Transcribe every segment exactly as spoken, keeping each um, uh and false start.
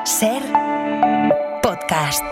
Ser podcast.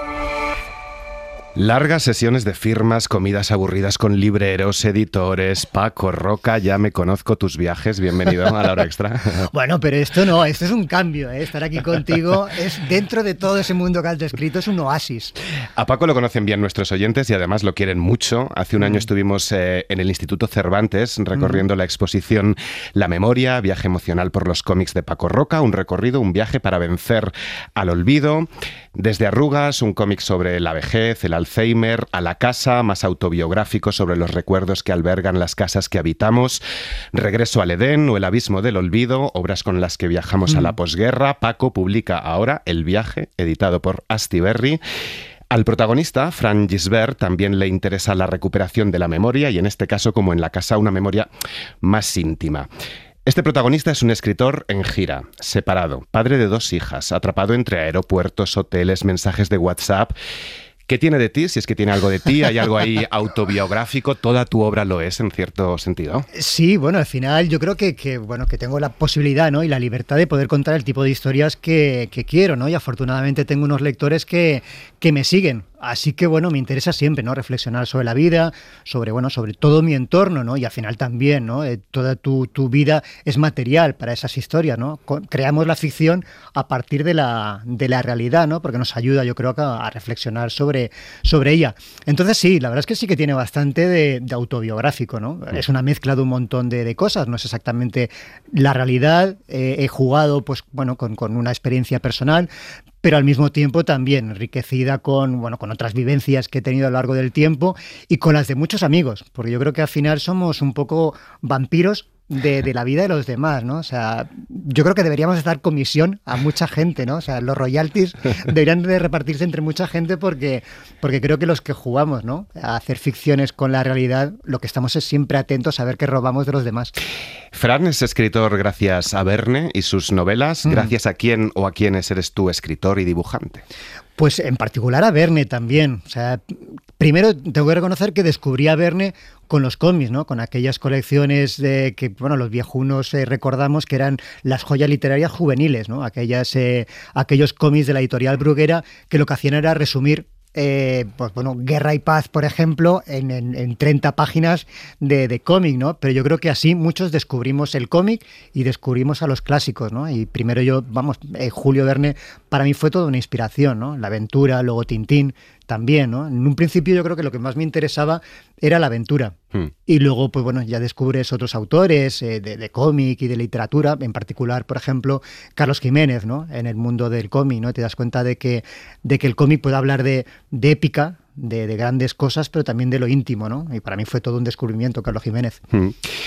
Largas sesiones de firmas, comidas aburridas con libreros, editores. Paco Roca, ya me conozco tus viajes. Bienvenido a La Hora Extra. Bueno, pero esto no, esto es un cambio, ¿eh? Estar aquí contigo es, dentro de todo ese mundo que has descrito, es un oasis. A Paco lo conocen bien nuestros oyentes y además lo quieren mucho. Hace un mm. año estuvimos eh, en el Instituto Cervantes recorriendo mm. la exposición La Memoria, viaje emocional por los cómics de Paco Roca, un recorrido, un viaje para vencer al olvido. Desde Arrugas, un cómic sobre la vejez, el Alzheimer, a La Casa, más autobiográfico sobre los recuerdos que albergan las casas que habitamos, Regreso al Edén o El Abismo del Olvido, obras con las que viajamos mm. a la posguerra. Paco publica ahora El Viaje, editado por Astiberri. Al protagonista, Fran Gisbert, también le interesa la recuperación de la memoria y en este caso, como en La Casa, una memoria más íntima. Este protagonista es un escritor en gira, separado, padre de dos hijas, atrapado entre aeropuertos, hoteles, mensajes de WhatsApp. ¿Qué tiene de ti? Si es que tiene algo de ti, hay algo ahí autobiográfico, toda tu obra lo es en cierto sentido. Sí, bueno, al final yo creo que, que, bueno, que tengo la posibilidad, ¿no? Y la libertad de poder contar el tipo de historias que, que quiero, ¿no? Y afortunadamente tengo unos lectores que, que me siguen. Así que, bueno, me interesa siempre, ¿no? Reflexionar sobre la vida, sobre, bueno, sobre todo mi entorno, ¿no? Y al final también, ¿no? Eh, toda tu, tu vida es material para esas historias, ¿no? Co- creamos la ficción a partir de la, de la realidad, ¿no? Porque nos ayuda, yo creo, a, a reflexionar sobre, sobre ella. Entonces, sí, la verdad es que sí que tiene bastante de, de autobiográfico, ¿no? Mm. Es una mezcla de un montón de, de cosas, no es exactamente la realidad. Eh, he jugado, pues, bueno, con, con una experiencia personal, pero al mismo tiempo también enriquecida con, bueno, con otras vivencias que he tenido a lo largo del tiempo y con las de muchos amigos, porque yo creo que al final somos un poco vampiros de, de la vida de los demás, ¿no? O sea, yo creo que deberíamos dar comisión a mucha gente, ¿no? O sea, los royalties deberían de repartirse entre mucha gente porque, porque creo que los que jugamos, ¿no? A hacer ficciones con la realidad, lo que estamos es siempre atentos a ver qué robamos de los demás. Fran es escritor gracias a Verne y sus novelas. Mm. ¿Gracias a quién o a quiénes eres tú escritor y dibujante? Pues en particular a Verne también. O sea, primero tengo que reconocer que descubrí a Verne con los cómics, ¿no? Con aquellas colecciones de que, bueno, los viejunos eh, recordamos que eran las joyas literarias juveniles, ¿no? Aquellas, eh, aquellos cómics de la editorial Bruguera que lo que hacían era resumir Eh, pues bueno, Guerra y Paz, por ejemplo, en, en, en treinta páginas de, de cómic, ¿no? Pero yo creo que así muchos descubrimos el cómic y descubrimos a los clásicos, ¿no? Y primero yo, vamos, eh, Julio Verne para mí fue toda una inspiración, ¿no? La aventura, luego Tintín también, ¿no? En un principio yo creo que lo que más me interesaba era la aventura. Hmm. Y luego, pues bueno, ya descubres otros autores eh, de, de cómic y de literatura, en particular, por ejemplo, Carlos Jiménez, ¿no? En el mundo del cómic, ¿no? Te das cuenta de que, de que el cómic puede hablar de, de épica, de, de grandes cosas, pero también de lo íntimo, ¿no? Y para mí fue todo un descubrimiento, Carlos Jiménez. Hmm.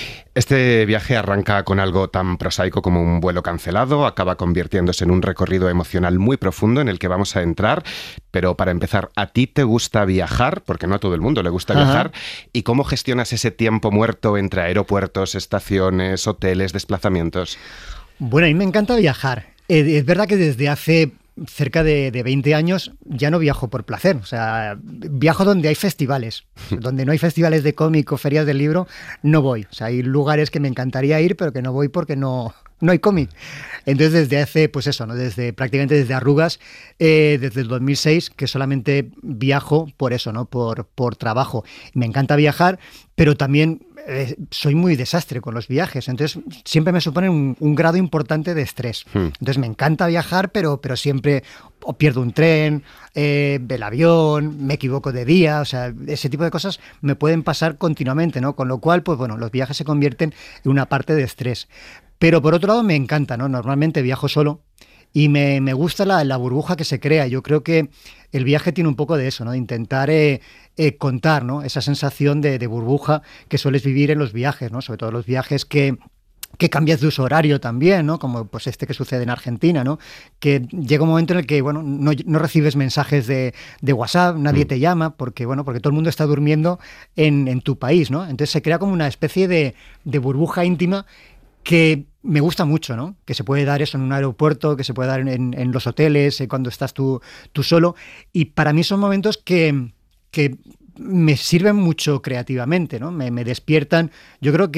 Este viaje arranca con algo tan prosaico como un vuelo cancelado, acaba convirtiéndose en un recorrido emocional muy profundo en el que vamos a entrar, pero para empezar, ¿a ti te gusta viajar? Porque no a todo el mundo le gusta Ajá. viajar. ¿Y cómo gestionas ese tiempo muerto entre aeropuertos, estaciones, hoteles, desplazamientos? Bueno, a mí me encanta viajar. Eh, es verdad que desde hace cerca de, de veinte años ya no viajo por placer, o sea, viajo donde hay festivales, donde no hay festivales de cómic o ferias del libro, no voy, o sea, hay lugares que me encantaría ir, pero que no voy porque no, no hay cómic. Entonces desde hace, pues eso, ¿no? Desde prácticamente desde Arrugas, eh, desde el dos mil seis, que solamente viajo por eso, ¿no? Por, por trabajo. Me encanta viajar, pero también eh, soy muy desastre con los viajes, entonces siempre me suponen un, un grado importante de estrés. Hmm. Entonces me encanta viajar, pero, pero siempre o pierdo un tren, eh, el avión, me equivoco de día, o sea, ese tipo de cosas me pueden pasar continuamente, ¿no? Con lo cual, pues bueno, los viajes se convierten en una parte de estrés. Pero por otro lado me encanta, ¿no? Normalmente viajo solo y me, me gusta la, la burbuja que se crea. Yo creo que el viaje tiene un poco de eso, ¿no? De intentar eh, eh, contar, ¿no? Esa sensación de, de burbuja que sueles vivir en los viajes, ¿no? Sobre todo los viajes que que cambias de uso horario también, ¿no? Como pues este que sucede en Argentina, ¿no? Que llega un momento en el que, bueno, no, no recibes mensajes de, de WhatsApp, nadie mm. te llama, porque, bueno, porque todo el mundo está durmiendo en, en tu país, ¿no? Entonces se crea como una especie de, de burbuja íntima que me gusta mucho, ¿no? Que se puede dar eso en un aeropuerto, que se puede dar en, en los hoteles, eh, cuando estás tú, tú solo. Y para mí son momentos que, que me sirven mucho creativamente, ¿no? Me, me despiertan. Yo creo que,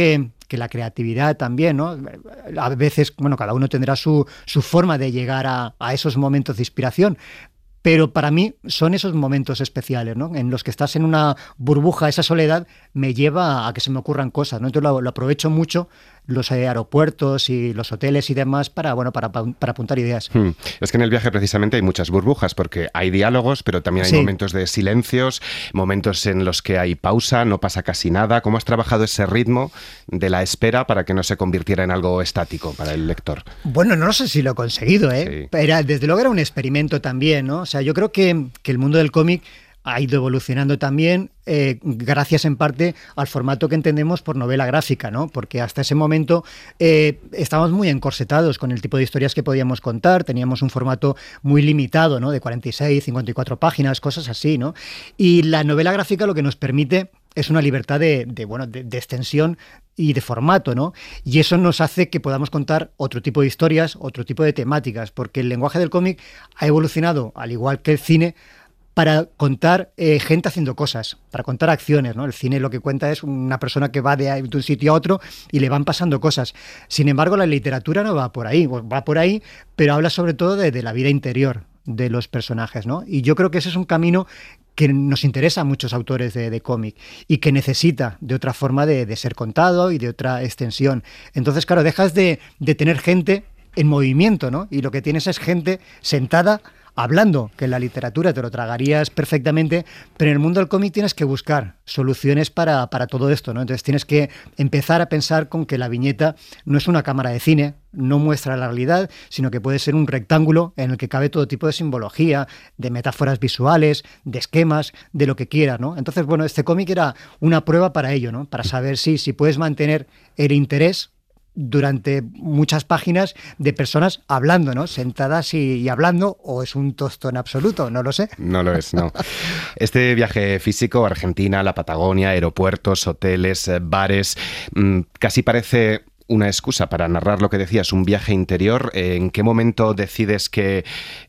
que la creatividad también, ¿no? A veces, bueno, cada uno tendrá su, su forma de llegar a, a esos momentos de inspiración. Pero para mí son esos momentos especiales, ¿no? En los que estás en una burbuja, esa soledad me lleva a que se me ocurran cosas, ¿no? Entonces lo, lo aprovecho mucho, los aeropuertos y los hoteles y demás para, bueno, para, para apuntar ideas. Hmm. Es que en el viaje precisamente hay muchas burbujas, porque hay diálogos, pero también hay sí. momentos de silencios, momentos en los que hay pausa, no pasa casi nada. ¿Cómo has trabajado ese ritmo de la espera para que no se convirtiera en algo estático para el lector? Bueno, no sé si lo he conseguido, ¿eh? Sí. Era, desde luego era un experimento también, ¿no? O sea, yo creo que, que el mundo del cómic ha ido evolucionando también, eh, gracias en parte al formato que entendemos por novela gráfica, ¿no? Porque hasta ese momento eh, estábamos muy encorsetados con el tipo de historias que podíamos contar, teníamos un formato muy limitado, ¿no? De cuarenta y seis, cincuenta y cuatro páginas, cosas así, ¿no? Y la novela gráfica lo que nos permite es una libertad de, de, bueno, de, de extensión y de formato, ¿no? Y eso nos hace que podamos contar otro tipo de historias, otro tipo de temáticas, porque el lenguaje del cómic ha evolucionado, al igual que el cine, para contar eh, gente haciendo cosas, para contar acciones, ¿no? El cine lo que cuenta es una persona que va de, de un sitio a otro y le van pasando cosas. Sin embargo, la literatura no va por ahí, va por ahí, pero habla sobre todo de, de la vida interior de los personajes, ¿no? Y yo creo que ese es un camino que nos interesa a muchos autores de, de cómic y que necesita de otra forma de, de ser contado y de otra extensión. Entonces, claro, dejas de, de tener gente en movimiento, ¿no? Y lo que tienes es gente sentada hablando, que en la literatura te lo tragarías perfectamente, pero en el mundo del cómic tienes que buscar soluciones para, para todo esto, ¿no? Entonces tienes que empezar a pensar con que la viñeta no es una cámara de cine, no muestra la realidad, sino que puede ser un rectángulo en el que cabe todo tipo de simbología, de metáforas visuales, de esquemas, de lo que quieras, ¿no? Entonces, bueno, este cómic era una prueba para ello, ¿no? Para saber si, si puedes mantener el interés durante muchas páginas de personas hablando, ¿no? Sentadas y, y hablando, o es un tostón absoluto, no lo sé. No lo es, no. Este viaje físico, Argentina, la Patagonia, aeropuertos, hoteles, bares, mmm, casi parece una excusa para narrar lo que decías, un viaje interior. ¿En qué momento decides que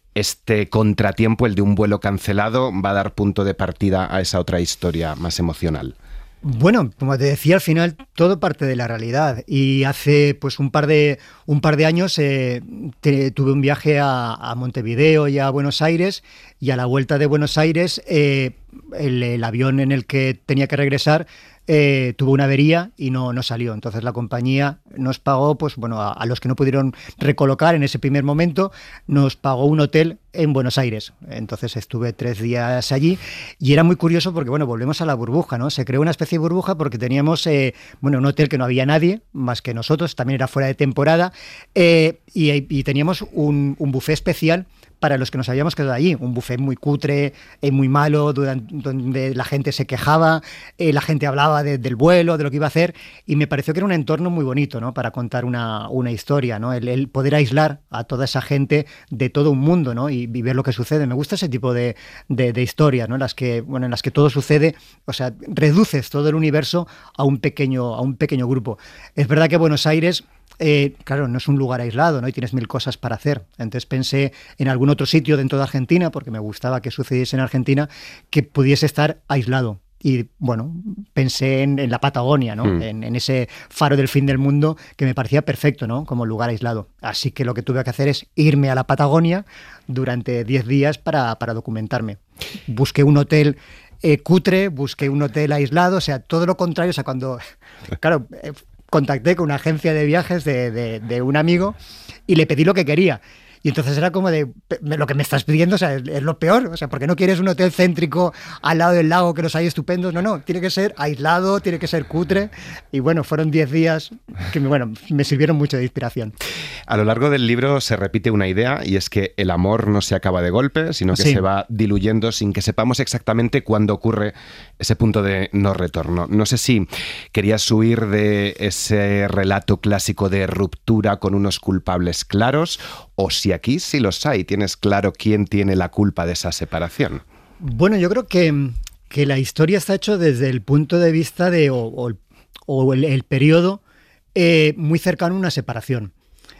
este contratiempo, el de un vuelo cancelado, va a dar punto de partida a esa otra historia más emocional? Bueno, como te decía, al final todo parte de la realidad, y hace pues un par de un par de años eh, te, tuve un viaje a, a Montevideo y a Buenos Aires, y a la vuelta de Buenos Aires eh, el, el avión en el que tenía que regresar Eh, tuvo una avería y no, no salió. Entonces la compañía nos pagó, pues bueno, a, a los que no pudieron recolocar en ese primer momento, nos pagó un hotel en Buenos Aires. Entonces estuve tres días allí y era muy curioso porque, bueno, volvemos a la burbuja, ¿no? Se creó una especie de burbuja porque teníamos, eh, bueno, un hotel que no había nadie más que nosotros, también era fuera de temporada, eh, y, y teníamos un, un buffet especial para los que nos habíamos quedado allí, un buffet muy cutre, eh, muy malo, durante, donde la gente se quejaba, eh, la gente hablaba de, del vuelo, de lo que iba a hacer, y me pareció que era un entorno muy bonito, ¿no? Para contar una, una historia, ¿no? El, el poder aislar a toda esa gente de todo un mundo, ¿no? Y, y ver lo que sucede. Me gusta ese tipo de, de, de historias, ¿no? En las que, bueno, en las que todo sucede, o sea, reduces todo el universo a un pequeño, a un pequeño grupo. Es verdad que Buenos Aires, Eh, claro, no es un lugar aislado, ¿no? Y tienes mil cosas para hacer. Entonces pensé en algún otro sitio dentro de Argentina, porque me gustaba que sucediese en Argentina, que pudiese estar aislado. Y bueno, pensé en, en la Patagonia, ¿no? Mm. En, en ese faro del fin del mundo que me parecía perfecto, ¿no? Como lugar aislado. Así que lo que tuve que hacer es irme a la Patagonia durante diez días para, para documentarme. Busqué un hotel eh, cutre, busqué un hotel aislado, o sea, todo lo contrario. O sea, cuando... Claro... Eh, contacté con una agencia de viajes de, de, de un amigo y le pedí lo que quería. Y entonces era como de, lo que me estás pidiendo, o sea, es, es lo peor. O sea, ¿por qué no quieres un hotel céntrico al lado del lago que los hay estupendos? No, no, tiene que ser aislado, tiene que ser cutre. Y bueno, fueron diez días que me, bueno, me sirvieron mucho de inspiración. A lo largo del libro se repite una idea, y es que el amor no se acaba de golpe, sino que sí. se va diluyendo sin que sepamos exactamente cuándo ocurre ese punto de no retorno. No sé si querías huir de ese relato clásico de ruptura con unos culpables claros, o si aquí sí los hay, tienes claro quién tiene la culpa de esa separación. Bueno, yo creo que, que la historia está hecha desde el punto de vista de, o, o, o el, el periodo eh, muy cercano a una separación.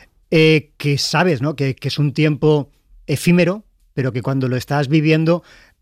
Eh, que sabes, ¿no? Que, que es un tiempo efímero, pero que cuando lo estás viviendo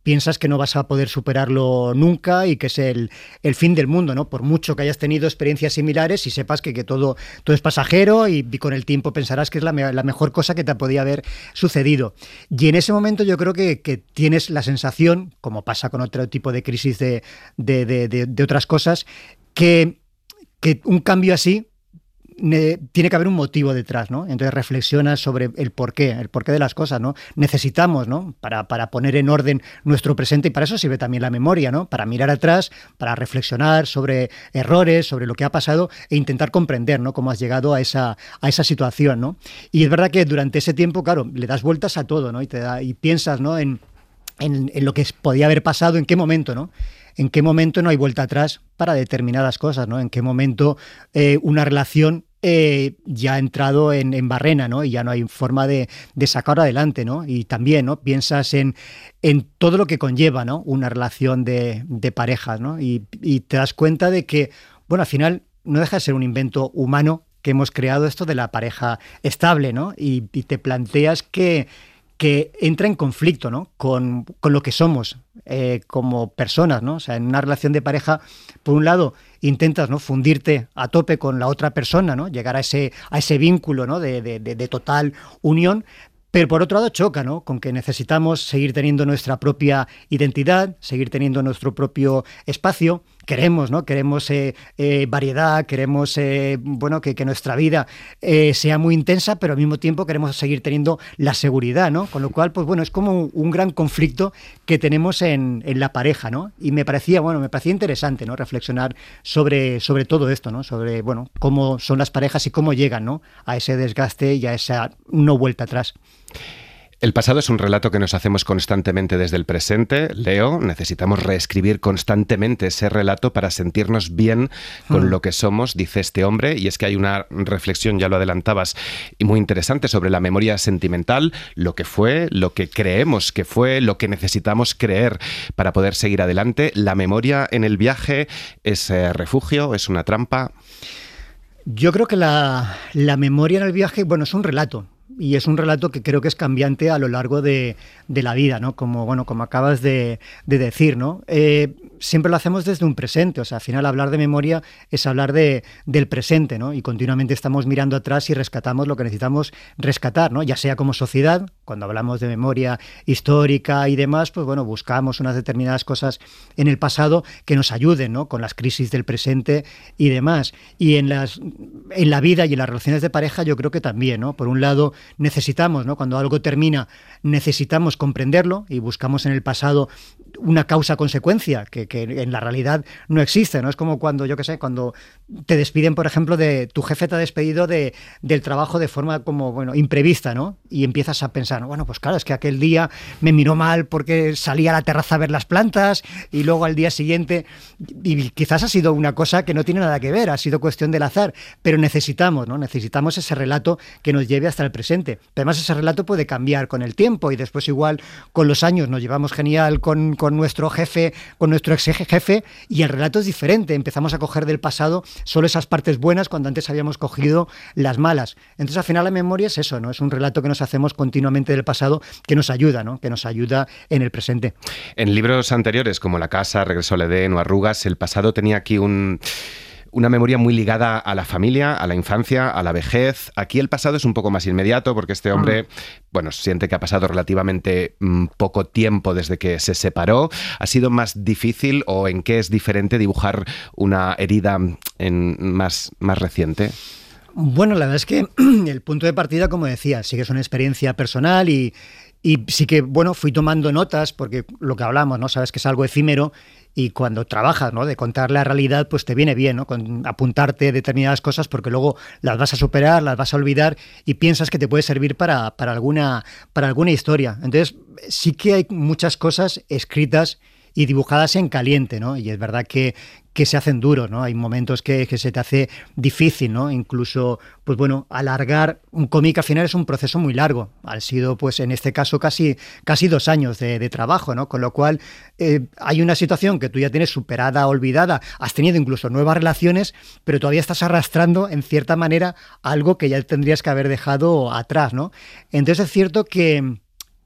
piensas que no vas a poder superarlo nunca y que es el, el fin del mundo, ¿no? Por mucho que hayas tenido experiencias similares y sepas que, que todo, todo es pasajero y, y con el tiempo pensarás que es la, me, la mejor cosa que te podía haber sucedido. Y en ese momento yo creo que, que tienes la sensación, como pasa con otro tipo de crisis de, de, de, de, de otras cosas, que, que un cambio así Ne, tiene que haber un motivo detrás, ¿no? Entonces reflexionas sobre el porqué, el porqué de las cosas, ¿no? Necesitamos, ¿no? Para, para poner en orden nuestro presente, y para eso sirve también la memoria, ¿no? Para mirar atrás, para reflexionar sobre errores, sobre lo que ha pasado e intentar comprender, ¿no? Cómo has llegado a esa, a esa situación, ¿no? Y es verdad que durante ese tiempo, claro, le das vueltas a todo, ¿no? Y, te da, y piensas, ¿no? En, en, en lo que podía haber pasado, en qué momento, ¿no? En qué momento no hay vuelta atrás para determinadas cosas, ¿no? En qué momento eh, una relación Eh, ya ha entrado en, en barrena, ¿no? Y ya no hay forma de, de sacar adelante, ¿no? Y también, ¿no? Piensas en, en todo lo que conlleva, ¿no? Una relación de, de pareja, ¿no? Y, y te das cuenta de que, bueno, al final no deja de ser un invento humano que hemos creado esto de la pareja estable, ¿no? Y, y te planteas que, que entra en conflicto, ¿no? Con, con lo que somos eh, como personas, ¿no? O sea, en una relación de pareja, por un lado, intentas, ¿no? fundirte a tope con la otra persona, ¿no? Llegar a ese, a ese vínculo, ¿no? de, de, de total unión, pero por otro lado choca, ¿no? Con que necesitamos seguir teniendo nuestra propia identidad, seguir teniendo nuestro propio espacio. Queremos, ¿no? Queremos eh, eh, variedad, queremos eh, bueno, que, que nuestra vida eh, sea muy intensa, pero al mismo tiempo queremos seguir teniendo la seguridad, ¿no? Con lo cual, pues bueno, es como un gran conflicto que tenemos en, en la pareja, ¿no? Y me parecía, bueno, me parecía interesante, ¿no? Reflexionar sobre, sobre todo esto, ¿no? Sobre, bueno, cómo son las parejas y cómo llegan, ¿no? A ese desgaste y a esa no vuelta atrás. El pasado es un relato que nos hacemos constantemente desde el presente. Leo, necesitamos reescribir constantemente ese relato para sentirnos bien con mm. lo que somos, dice este hombre, y es que hay una reflexión, ya lo adelantabas, y muy interesante sobre la memoria sentimental, lo que fue, lo que creemos que fue, lo que necesitamos creer para poder seguir adelante. ¿La memoria en el viaje es eh, refugio, es una trampa? Yo creo que la, la memoria en el viaje, bueno, es un relato. Y es un relato que creo que es cambiante a lo largo de, de la vida, ¿no? Como, bueno, como acabas de, de decir, ¿no? Eh, siempre lo hacemos desde un presente, o sea, al final hablar de memoria es hablar de, del presente, ¿no? Y continuamente estamos mirando atrás y rescatamos lo que necesitamos rescatar, ¿no? Ya sea como sociedad, cuando hablamos de memoria histórica y demás, pues bueno, buscamos unas determinadas cosas en el pasado que nos ayuden, ¿no? Con las crisis del presente y demás. Y en, las, en la vida y en las relaciones de pareja yo creo que también, ¿no? Por un lado, necesitamos, ¿no? Cuando algo termina, necesitamos comprenderlo y buscamos en el pasado una causa-consecuencia que, que en la realidad no existe, ¿no? Es como cuando, yo qué sé, cuando te despiden, por ejemplo, de tu jefe te ha despedido de, del trabajo de forma como, bueno, imprevista, ¿no? Y empiezas a pensar, bueno, pues claro, es que aquel día me miró mal porque salí a la terraza a ver las plantas y luego al día siguiente, y quizás ha sido una cosa que no tiene nada que ver, ha sido cuestión del azar, pero necesitamos, ¿no? Necesitamos ese relato que nos lleve hasta el presente. Pero además ese relato puede cambiar con el tiempo y después igual con los años nos llevamos genial con, con nuestro jefe, con nuestro ex jefe y el relato es diferente. Empezamos a coger del pasado solo esas partes buenas cuando antes habíamos cogido las malas. Entonces al final la memoria es eso, ¿no? Es un relato que nos hacemos continuamente del pasado que nos ayuda, ¿no? Que nos ayuda en el presente. En libros anteriores como La casa, Regreso al Edén o Arrugas, el pasado tenía aquí un... una memoria muy ligada a la familia, a la infancia, a la vejez. Aquí el pasado es un poco más inmediato porque este hombre, mm. bueno, siente que ha pasado relativamente mm, poco tiempo desde que se separó. ¿Ha sido más difícil o en qué es diferente dibujar una herida en más, más reciente? Bueno, la verdad es que el punto de partida, como decía, sí que es una experiencia personal y, y sí que, bueno, fui tomando notas porque lo que hablamos, ¿no? Sabes que es algo efímero. Y cuando trabajas, ¿no? De contar la realidad, pues te viene bien, ¿no? Con apuntarte determinadas cosas porque luego las vas a superar, las vas a olvidar y piensas que te puede servir para, para, alguna, para alguna historia. Entonces, sí que hay muchas cosas escritas y dibujadas en caliente, ¿no? Y es verdad que, que se hacen duros, ¿no? Hay momentos que, que se te hace difícil, ¿no? Incluso, pues bueno, alargar un cómic al final es un proceso muy largo. Ha sido, pues en este caso, casi, casi dos años de, de trabajo, ¿no? Con lo cual, eh, hay una situación que tú ya tienes superada, olvidada, has tenido incluso nuevas relaciones, pero todavía estás arrastrando, en cierta manera, algo que ya tendrías que haber dejado atrás, ¿no? Entonces es cierto que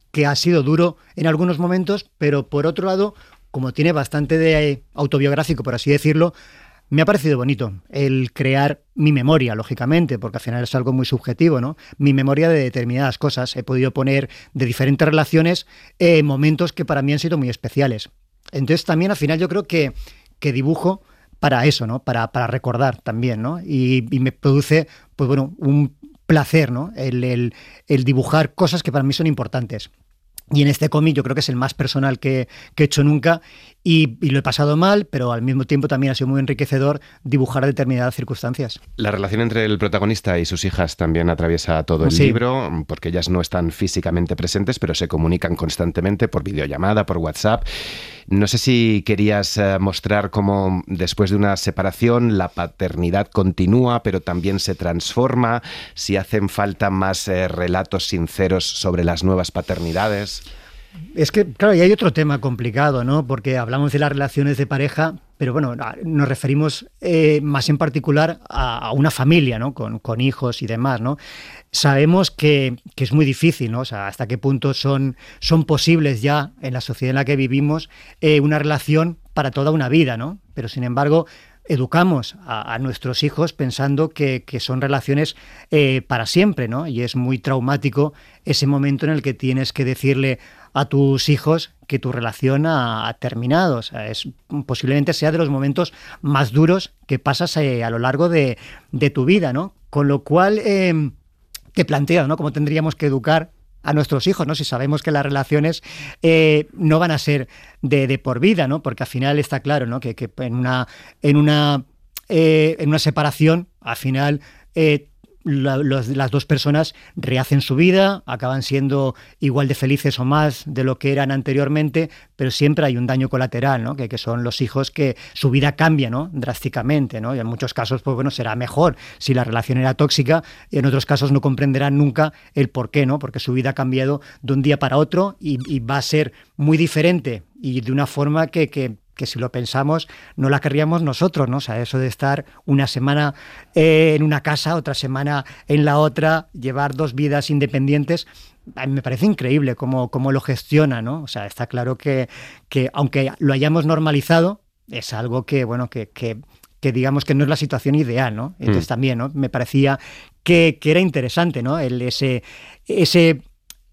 que ha sido duro en algunos momentos, pero por otro lado, como tiene bastante de autobiográfico, por así decirlo, me ha parecido bonito el crear mi memoria, lógicamente, porque al final es algo muy subjetivo, ¿no? Mi memoria de determinadas cosas. He podido poner de diferentes relaciones eh, momentos que para mí han sido muy especiales. Entonces también al final yo creo que, que dibujo para eso, ¿no? Para, para recordar también, ¿no? Y, y me produce, pues bueno, un placer, ¿no? El, el, el dibujar cosas que para mí son importantes. Y en este cómic yo creo que es el más personal que, que he hecho nunca y, y lo he pasado mal, pero al mismo tiempo también ha sido muy enriquecedor dibujar determinadas circunstancias. La relación entre el protagonista y sus hijas también atraviesa todo el sí. libro, porque ellas no están físicamente presentes, pero se comunican constantemente por videollamada, por WhatsApp. No sé si querías eh, mostrar cómo después de una separación la paternidad continúa, pero también se transforma, si hacen falta más eh, relatos sinceros sobre las nuevas paternidades. Es que, claro, y hay otro tema complicado, ¿no? Porque hablamos de las relaciones de pareja, pero bueno, nos referimos eh, más en particular a, a una familia, ¿no? Con, con hijos y demás, ¿no? Sabemos que, que es muy difícil, ¿no? O sea, hasta qué punto son, son posibles ya en la sociedad en la que vivimos eh, una relación para toda una vida, ¿no? Pero sin embargo, educamos a, a nuestros hijos pensando que, que son relaciones eh, para siempre, ¿no? Y es muy traumático ese momento en el que tienes que decirle a tus hijos que tu relación ha, ha terminado. O sea, es, posiblemente sea de los momentos más duros que pasas eh, a lo largo de, de tu vida, ¿no? Con lo cual eh, te planteas, ¿no? Cómo tendríamos que educar a nuestros hijos, ¿no? Si sabemos que las relaciones eh, no van a ser de, de por vida, ¿no? Porque al final está claro, ¿no? Que, que en una en una eh, en una separación, al final eh, La, los, las dos personas rehacen su vida, acaban siendo igual de felices o más de lo que eran anteriormente, pero siempre hay un daño colateral, ¿no? Que, que son los hijos, que su vida cambia, ¿no? Drásticamente, ¿no? Y en muchos casos, pues bueno, será mejor si la relación era tóxica, y en otros casos no comprenderán nunca el por qué, ¿no? Porque su vida ha cambiado de un día para otro y, y va a ser muy diferente y de una forma que, que que si lo pensamos no la querríamos nosotros, ¿no? O sea, eso de estar una semana eh, en una casa, otra semana en la otra, llevar dos vidas independientes, a mí me parece increíble cómo, cómo lo gestiona, ¿no? O sea, está claro que, que aunque lo hayamos normalizado, es algo que, bueno, que, que, que digamos que no es la situación ideal, ¿no? Entonces mm. también, ¿no? Me parecía que, que era interesante, ¿no? El, ese, ese,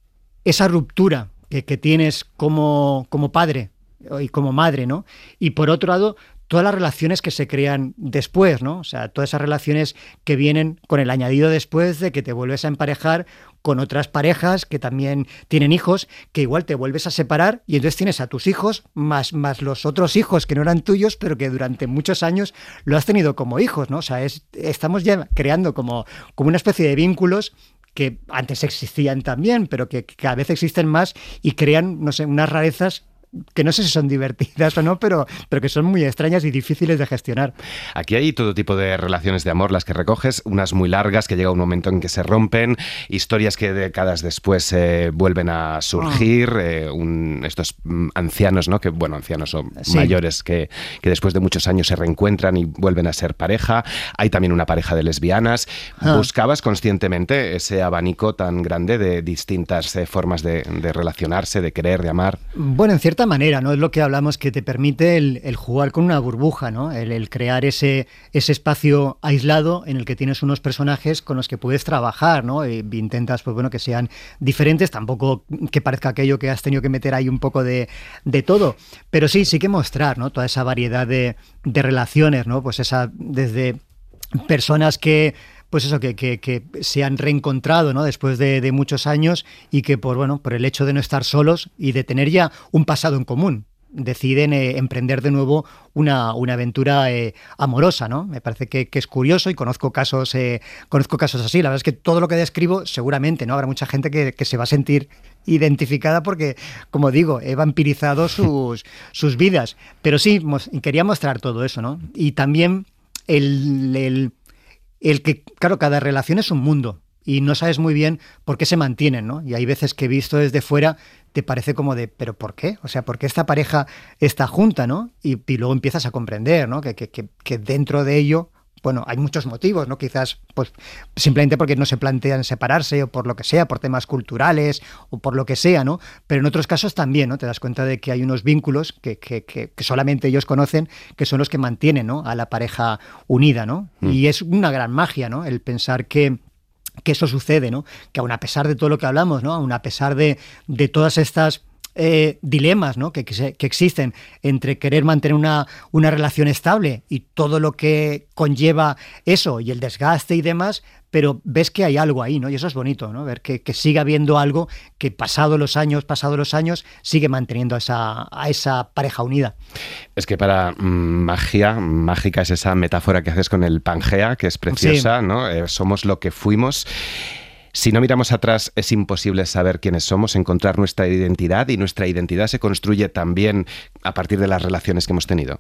esa ruptura que, que tienes como, como padre y como madre, ¿no? Y por otro lado, todas las relaciones que se crean después, ¿no? O sea, todas esas relaciones que vienen con el añadido después de que te vuelves a emparejar con otras parejas que también tienen hijos, que igual te vuelves a separar y entonces tienes a tus hijos más, más los otros hijos que no eran tuyos, pero que durante muchos años lo has tenido como hijos, ¿no? O sea, es, estamos ya creando como, como una especie de vínculos que antes existían también, pero que cada vez existen más y crean, no sé, unas rarezas que no sé si son divertidas o no, pero, pero que son muy extrañas y difíciles de gestionar. Aquí hay todo tipo de relaciones de amor, las que recoges, unas muy largas que llega un momento en que se rompen, historias que décadas después eh, vuelven a surgir, oh. eh, un, estos ancianos, ¿no? Que, bueno, ancianos o sí. mayores que, que después de muchos años se reencuentran y vuelven a ser pareja. Hay también una pareja de lesbianas. Ah. ¿Buscabas conscientemente ese abanico tan grande de distintas eh, formas de, de relacionarse, de querer, de amar? Bueno, en cierta manera, ¿no? Es lo que hablamos, que te permite el, el jugar con una burbuja, ¿no? El, el crear ese, ese espacio aislado en el que tienes unos personajes con los que puedes trabajar, ¿no? E intentas, pues bueno, que sean diferentes, tampoco que parezca aquello que has tenido que meter ahí un poco de, de todo, pero sí, sí que mostrar, ¿no? Toda esa variedad de, de relaciones, ¿no? Pues esa, desde personas que pues eso, que, que, que se han reencontrado, ¿no? Después de, de muchos años y que por, bueno, por el hecho de no estar solos y de tener ya un pasado en común, deciden eh, emprender de nuevo una, una aventura eh, amorosa, ¿no? Me parece que, que es curioso y conozco casos, eh, conozco casos así. La verdad es que todo lo que describo, seguramente, ¿no? Habrá mucha gente que, que se va a sentir identificada porque, como digo, he vampirizado sus, sus vidas. Pero sí, mos- quería mostrar todo eso, ¿no? Y también el... el El que, claro, cada relación es un mundo y no sabes muy bien por qué se mantienen, ¿no? Y hay veces que visto desde fuera te parece como de, ¿pero por qué? O sea, ¿por qué esta pareja está junta, ¿no? Y, y luego empiezas a comprender, ¿no? Que, que, que, que dentro de ello bueno, hay muchos motivos, ¿no? Quizás pues simplemente porque no se plantean separarse o por lo que sea, por temas culturales o por lo que sea, ¿no? Pero en otros casos también, ¿no? Te das cuenta de que hay unos vínculos que, que, que, que solamente ellos conocen, que son los que mantienen, ¿no? A la pareja unida, ¿no? Mm. Y es una gran magia, ¿no? El pensar que que eso sucede, ¿no? Que aun a pesar de todo lo que hablamos, ¿no? Aun a pesar de, de todas estas eh, dilemas, ¿no? que, que, que existen entre querer mantener una, una relación estable y todo lo que conlleva eso y el desgaste y demás, pero ves que hay algo ahí, ¿no? Y eso es bonito, ¿no? Ver que, que sigue habiendo algo que pasado los años, pasado los años, sigue manteniendo a esa, a esa pareja unida. Es que para mm, magia, mágica es esa metáfora que haces con el Pangea, que es preciosa, sí. ¿no? Eh, somos lo que fuimos. Si no miramos atrás, es imposible saber quiénes somos, encontrar nuestra identidad, y nuestra identidad se construye también a partir de las relaciones que hemos tenido.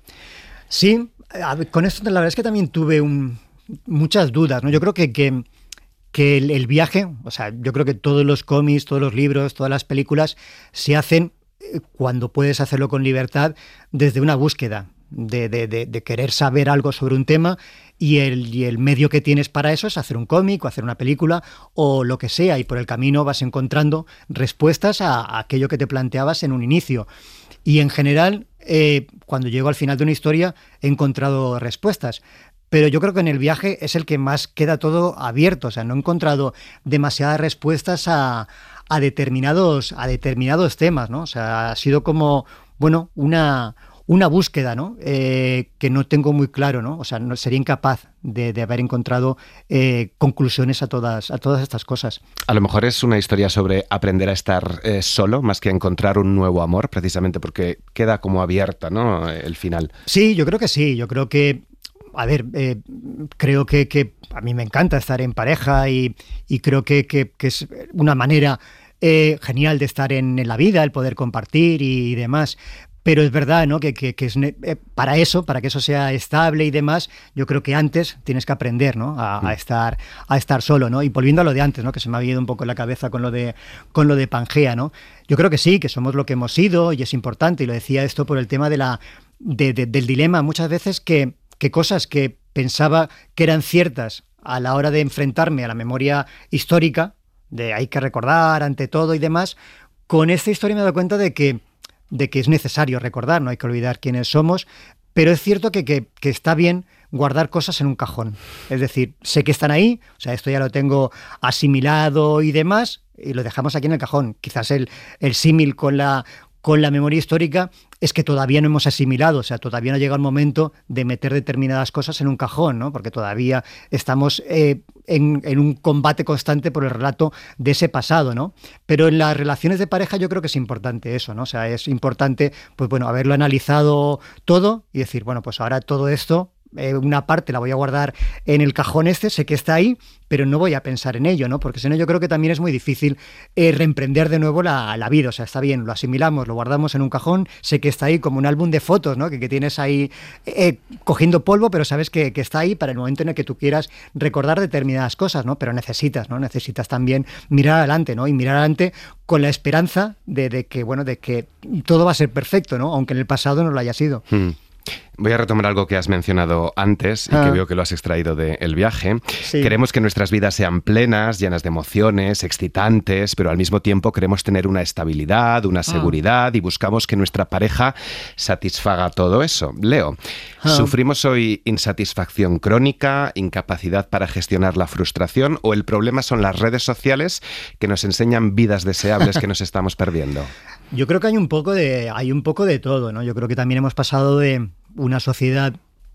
Sí, con esto la verdad es que también tuve un... muchas dudas, ¿no? Yo creo que, que, que el, el viaje, o sea, yo creo que todos los cómics, todos los libros, todas las películas se hacen cuando puedes hacerlo con libertad desde una búsqueda de, de, de, de querer saber algo sobre un tema y el, y el medio que tienes para eso es hacer un cómic o hacer una película o lo que sea, y por el camino vas encontrando respuestas a, a aquello que te planteabas en un inicio. Y en general, eh, cuando llego al final de una historia he encontrado respuestas. Pero yo creo que en el viaje es el que más queda todo abierto. O sea, no he encontrado demasiadas respuestas a, a, determinados, a determinados temas, ¿no? O sea, ha sido como, bueno, una, una búsqueda, ¿no? Eh, que no tengo muy claro, ¿no? O sea, no, sería incapaz de, de haber encontrado eh, conclusiones a todas, a todas estas cosas. A lo mejor es una historia sobre aprender a estar eh, solo, más que a encontrar un nuevo amor, precisamente porque queda como abierta, ¿no? El final. Sí, yo creo que sí. Yo creo que A ver, eh, creo que, que a mí me encanta estar en pareja y, y creo que, que, que es una manera eh, genial de estar en, en la vida, el poder compartir y, y demás. Pero es verdad, ¿no? que, que, que es eh, para eso, para que eso sea estable y demás, yo creo que antes tienes que aprender, ¿no? a, a, estar, a estar solo, ¿no? Y volviendo a lo de antes, ¿no? Que se me había ido un poco en la cabeza con lo de, con lo de Pangea, ¿no? Yo creo que sí, que somos lo que hemos sido y es importante, y lo decía esto por el tema de la, de, de, del dilema muchas veces que que cosas que pensaba que eran ciertas a la hora de enfrentarme a la memoria histórica, de hay que recordar ante todo y demás, con esta historia me he dado cuenta de que, de que es necesario recordar, no hay que olvidar quiénes somos, pero es cierto que, que, que está bien guardar cosas en un cajón. Es decir, sé que están ahí, o sea, esto ya lo tengo asimilado y demás, y lo dejamos aquí en el cajón. Quizás el, el símil con la... con la memoria histórica es que todavía no hemos asimilado, o sea, todavía no ha llegado el momento de meter determinadas cosas en un cajón, ¿no? Porque todavía estamos eh, en, en un combate constante por el relato de ese pasado, ¿no? Pero en las relaciones de pareja yo creo que es importante eso, ¿no? O sea, es importante, pues bueno, haberlo analizado todo y decir, bueno, pues ahora todo esto, eh, una parte la voy a guardar en el cajón este, sé que está ahí, pero no voy a pensar en ello, ¿no? Porque si no, yo creo que también es muy difícil eh, reemprender de nuevo la, la vida. O sea, está bien, lo asimilamos, lo guardamos en un cajón, sé que está ahí como un álbum de fotos, ¿no? Que, que tienes ahí eh, cogiendo polvo, pero sabes que, que está ahí para el momento en el que tú quieras recordar determinadas cosas, ¿no? Pero necesitas, ¿no? Necesitas también mirar adelante, ¿no? Y mirar adelante con la esperanza de, de que, bueno, de que todo va a ser perfecto, ¿no? Aunque en el pasado no lo haya sido. Hmm. Voy a retomar algo que has mencionado antes y ah. que veo que lo has extraído del viaje. Sí. Queremos que nuestras vidas sean plenas, llenas de emociones, excitantes, pero al mismo tiempo queremos tener una estabilidad, una seguridad ah. y buscamos que nuestra pareja satisfaga todo eso. Leo, ah. ¿sufrimos hoy insatisfacción crónica, incapacidad para gestionar la frustración o el problema son las redes sociales que nos enseñan vidas deseables que nos estamos perdiendo? Yo creo que hay un poco de, hay un poco de todo, ¿no? Yo creo que también hemos pasado de una sociedad,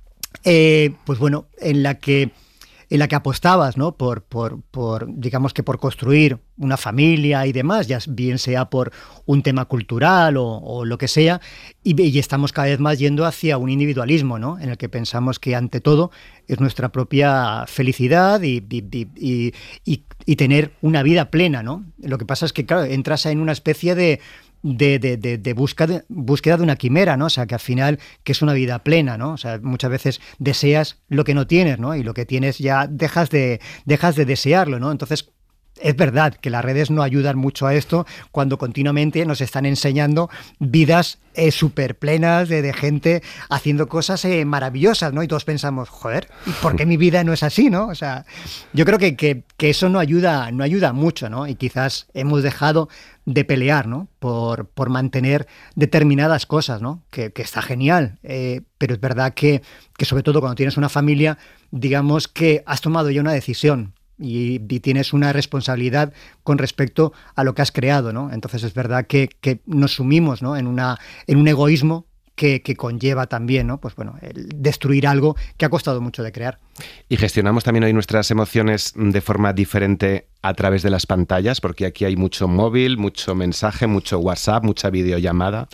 eh, pues bueno, en la que en la que apostabas, ¿no? Por, por, por, digamos que por construir una familia y demás, ya bien sea por un tema cultural o, o lo que sea, y, y estamos cada vez más yendo hacia un individualismo, ¿no? En el que pensamos que ante todo es nuestra propia felicidad y, y, y, y, y tener una vida plena, ¿no? Lo que pasa es que, claro, entras en una especie de de, de, de, de búsqueda, búsqueda de una quimera, ¿no? O sea, que al final, que es una vida plena, ¿no? O sea, muchas veces deseas lo que no tienes, ¿no? Y lo que tienes ya dejas de, dejas de desearlo, ¿no? Entonces, es verdad que las redes no ayudan mucho a esto cuando continuamente nos están enseñando vidas eh, súper plenas de, de gente haciendo cosas eh, maravillosas, ¿no? Y todos pensamos, joder, ¿y por qué mi vida no es así, no? O sea, yo creo que, que, que eso no ayuda, no ayuda mucho, ¿no? Y quizás hemos dejado de pelear, ¿no? Por, por mantener determinadas cosas, ¿no? Que, que está genial, eh, pero es verdad que, que sobre todo cuando tienes una familia, digamos que has tomado ya una decisión. Y, y tienes una responsabilidad con respecto a lo que has creado, ¿no? Entonces es verdad que, que nos sumimos, ¿no? en, una, en un egoísmo que, que conlleva también, ¿no? Pues bueno, el destruir algo que ha costado mucho de crear. Y gestionamos también hoy nuestras emociones de forma diferente a través de las pantallas, porque aquí hay mucho móvil, mucho mensaje, mucho WhatsApp, mucha videollamada.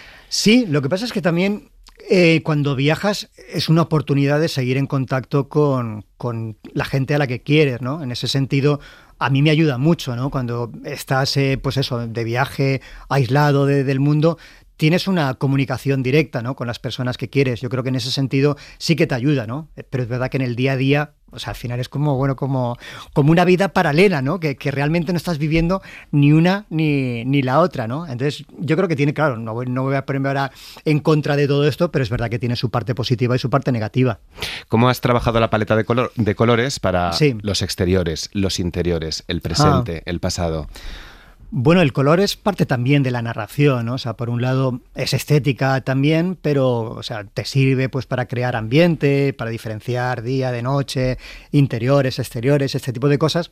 Sí, lo que pasa es que también Eh, cuando viajas es una oportunidad de seguir en contacto con, con la gente a la que quieres, ¿no? En ese sentido, a mí me ayuda mucho, ¿no? Cuando estás, eh, pues eso, de viaje, aislado de, del mundo, tienes una comunicación directa, ¿no? Con las personas que quieres. Yo creo que en ese sentido sí que te ayuda, ¿no? Pero es verdad que en el día a día, o sea, al final es como, bueno, como, como una vida paralela, ¿no? Que, que realmente no estás viviendo ni una ni, ni la otra, ¿no? Entonces, yo creo que tiene, claro, no voy, no voy a ponerme ahora en contra de todo esto, pero es verdad que tiene su parte positiva y su parte negativa. ¿Cómo has trabajado la paleta de, color, de colores para sí. los exteriores, los interiores, el presente, ah. el pasado? Bueno, el color es parte también de la narración, ¿no? O sea, por un lado es estética también, pero, o sea, te sirve pues para crear ambiente, para diferenciar día de noche, interiores, exteriores, este tipo de cosas.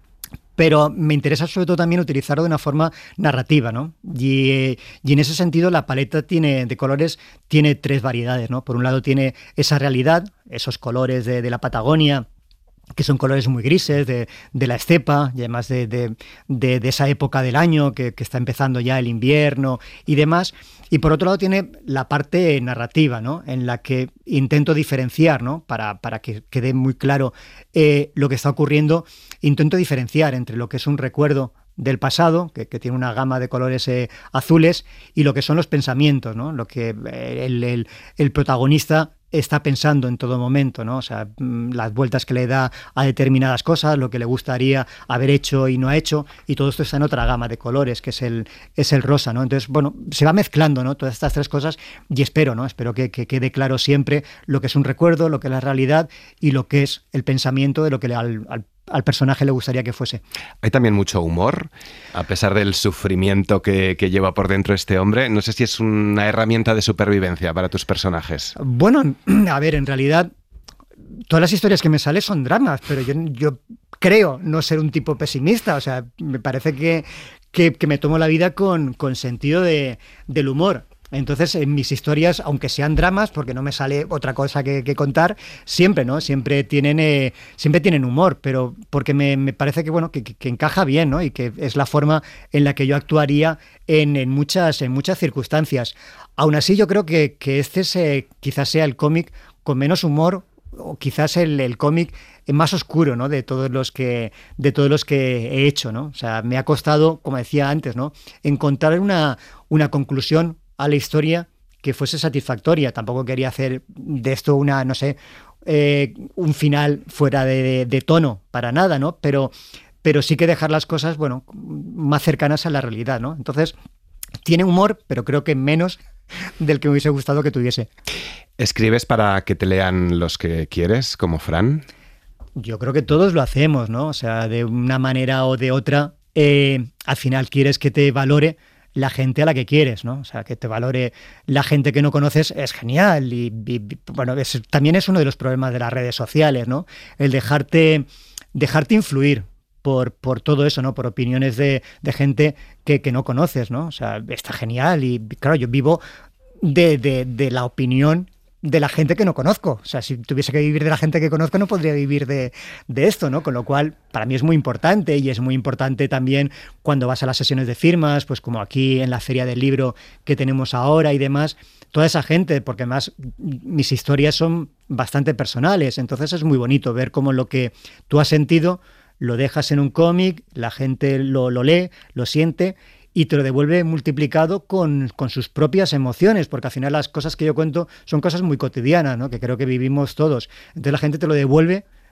Pero me interesa sobre todo también utilizarlo de una forma narrativa, ¿no? Y, y en ese sentido la paleta tiene, de colores tiene tres variedades, ¿no? Por un lado tiene esa realidad, esos colores de, de la Patagonia, que son colores muy grises, de, de la estepa, y además de, de, de, de esa época del año que, que está empezando ya el invierno y demás. Y por otro lado tiene la parte narrativa, ¿no? En la que intento diferenciar, ¿no? Para, para que quede muy claro eh, lo que está ocurriendo, intento diferenciar entre lo que es un recuerdo del pasado, que, que tiene una gama de colores eh, azules, y lo que son los pensamientos, ¿no? Lo que eh, el, el, el protagonista está pensando en todo momento, ¿no? O sea, las vueltas que le da a determinadas cosas, lo que le gustaría haber hecho y no ha hecho, y todo esto está en otra gama de colores, que es el, es el rosa, ¿no? Entonces, bueno, se va mezclando, ¿no? Todas estas tres cosas, y espero, ¿no? Espero que, que quede claro siempre lo que es un recuerdo, lo que es la realidad y lo que es el pensamiento de lo que le, al, al al personaje le gustaría que fuese. Hay también mucho humor, a pesar del sufrimiento que, que lleva por dentro este hombre. No sé si es una herramienta de supervivencia para tus personajes. Bueno, a ver, en realidad todas las historias que me salen son dramas, pero yo, yo creo no ser un tipo pesimista. O sea, me parece que, que, que me tomo la vida con, con sentido de, del humor. Entonces, en mis historias, aunque sean dramas, porque no me sale otra cosa que, que contar, siempre, ¿no? Siempre tienen, eh, siempre tienen humor, pero porque me, me parece que, bueno, que, que, que encaja bien, ¿no? Y que es la forma en la que yo actuaría en, en, muchas, en muchas circunstancias. Aún así, yo creo que, que este es, eh, quizás sea el cómic con menos humor, o quizás el, el cómic más oscuro, ¿no? De todos los que de todos los que he hecho, ¿no? O sea, me ha costado, como decía antes, ¿no? Encontrar una, una conclusión a la historia que fuese satisfactoria. Tampoco quería hacer de esto una, no sé, eh, un final fuera de, de, de tono, para nada, ¿no? Pero, pero sí que dejar las cosas, bueno, más cercanas a la realidad, ¿no? Entonces, tiene humor, pero creo que menos del que me hubiese gustado que tuviese. ¿Escribes para que te lean los que quieres, como Fran? Yo creo que todos lo hacemos, ¿no? O sea, de una manera o de otra, eh, al final quieres que te valore la gente a la que quieres, ¿no? O sea, que te valore la gente que no conoces es genial y, y bueno, es, también es uno de los problemas de las redes sociales, ¿no? El dejarte, dejarte influir por, por todo eso, ¿no? Por opiniones de, de gente que, que no conoces, ¿no? O sea, está genial y claro, yo vivo de, de, de la opinión de la gente que no conozco. O sea, si tuviese que vivir de la gente que conozco, no podría vivir de, de esto, ¿no? Con lo cual, para mí es muy importante y es muy importante también cuando vas a las sesiones de firmas, pues como aquí en la Feria del Libro que tenemos ahora y demás, toda esa gente, porque además mis historias son bastante personales, entonces es muy bonito ver cómo lo que tú has sentido lo dejas en un cómic, la gente lo, lo lee, lo siente y te lo devuelve multiplicado con, con sus propias emociones, porque al final las cosas que yo cuento son cosas muy cotidianas, ¿no? Que creo que vivimos todos. Entonces la gente te lo devuelve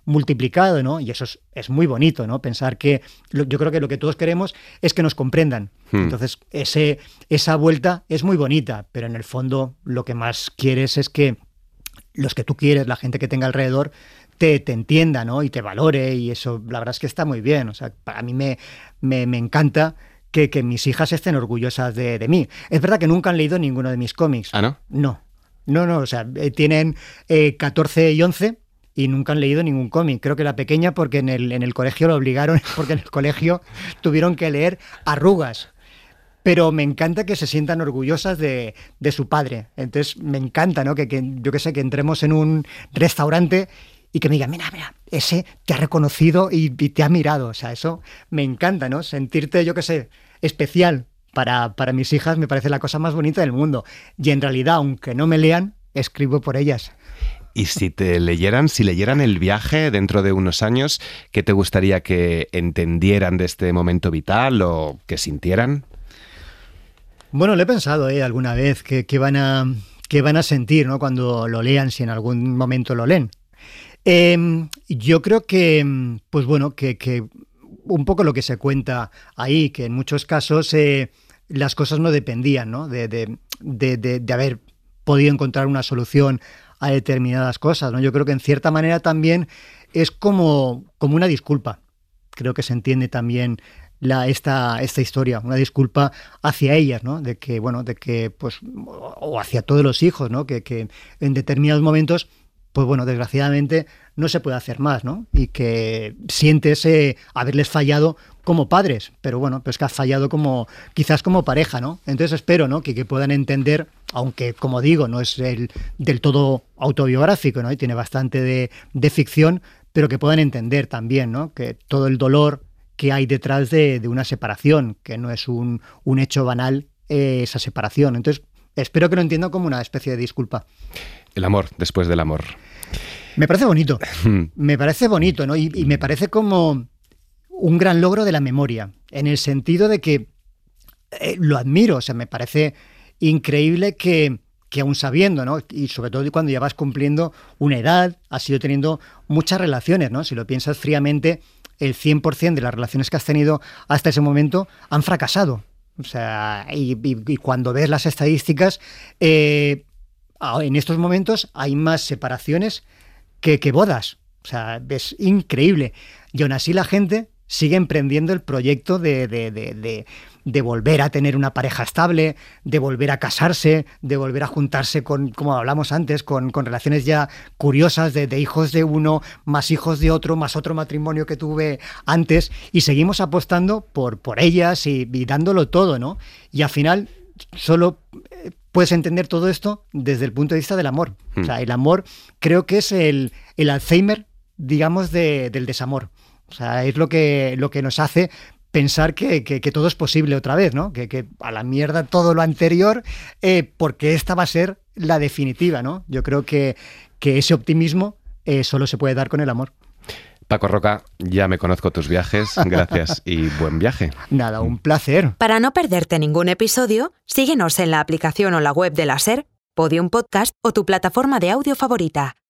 multiplicado, ¿no? Y eso es, es muy bonito, ¿no? Pensar que lo, yo creo que lo que todos queremos es que nos comprendan. Hmm. Entonces, ese, esa vuelta es muy bonita, pero en el fondo lo que más quieres es que los que tú quieres, la gente que tenga alrededor, te, te entienda, ¿no? Y te valore, y eso la verdad es que está muy bien. O sea, para mí me, me, me encanta que, que mis hijas estén orgullosas de, de mí. Es verdad que nunca han leído ninguno de mis cómics. ¿Ah, no? No, no, no, o sea, tienen eh, catorce y once y nunca han leído ningún cómic. Creo que la pequeña porque en el, en el colegio lo obligaron, porque en el colegio tuvieron que leer Arrugas. Pero me encanta que se sientan orgullosas de, de su padre. Entonces me encanta, ¿no? Que, que yo qué sé, que entremos en un restaurante y que me digan, mira, mira, ese te ha reconocido y, y te ha mirado. O sea, eso me encanta, ¿no? Sentirte, yo qué sé, especial para, para mis hijas me parece la cosa más bonita del mundo. Y en realidad, aunque no me lean, escribo por ellas. Y si te leyeran, si leyeran El viaje dentro de unos años, ¿qué te gustaría que entendieran de este momento vital o que sintieran? Bueno, lo he pensado ¿eh? alguna vez, que, que, van a, que van a sentir, ¿no? Cuando lo lean, si en algún momento lo leen. Eh, yo creo que, pues bueno, que, que un poco lo que se cuenta ahí, que en muchos casos eh, las cosas no dependían, ¿no? De, de, de, de, de haber podido encontrar una solución a determinadas cosas, ¿no? Yo creo que en cierta manera también es como, como una disculpa. Creo que se entiende también La, esta, esta historia, una disculpa hacia ellas, ¿no? De que, bueno, de que, pues, o hacia todos los hijos, ¿no? Que, que en determinados momentos, pues bueno, desgraciadamente no se puede hacer más, ¿no? Y que sientes eh, haberles fallado como padres, pero bueno, pues que has fallado como, quizás como pareja, ¿no? Entonces espero, ¿no? Que, que puedan entender, aunque, como digo, no es el, del todo autobiográfico, ¿no? Y tiene bastante de, de ficción, pero que puedan entender también, ¿no? Que todo el dolor que hay detrás de, de una separación, que no es un, un hecho banal eh, esa separación. Entonces, espero que lo entiendan como una especie de disculpa. El amor después del amor. Me parece bonito, me parece bonito, ¿no? Y, y me parece como un gran logro de la memoria, en el sentido de que eh, lo admiro, o sea, me parece increíble que, que aún sabiendo, ¿no? Y sobre todo cuando ya vas cumpliendo una edad, has ido teniendo muchas relaciones, ¿no? Si lo piensas fríamente, el cien por ciento de las relaciones que has tenido hasta ese momento han fracasado. O sea, y, y, y cuando ves las estadísticas, eh, en estos momentos hay más separaciones que, que bodas. O sea, es increíble. Y aún así la gente sigue emprendiendo el proyecto de, de, de, de, de volver a tener una pareja estable, de volver a casarse, de volver a juntarse con, como hablamos antes, con, con relaciones ya curiosas de, de hijos de uno, más hijos de otro, más otro matrimonio que tuve antes, y seguimos apostando por, por ellas y, y dándolo todo, ¿no? Y al final solo puedes entender todo esto desde el punto de vista del amor. Hmm. O sea, el amor creo que es el, el Alzheimer, digamos, de, del desamor. O sea, es lo que, lo que nos hace pensar que, que, que todo es posible otra vez, ¿no? Que, que a la mierda todo lo anterior, eh, porque esta va a ser la definitiva, ¿no? Yo creo que, que ese optimismo eh, solo se puede dar con el amor. Paco Roca, ya me conozco tus viajes, gracias y buen viaje. Nada, un placer. Para no perderte ningún episodio, síguenos en la aplicación o la web de la SER, Podium Podcast o tu plataforma de audio favorita.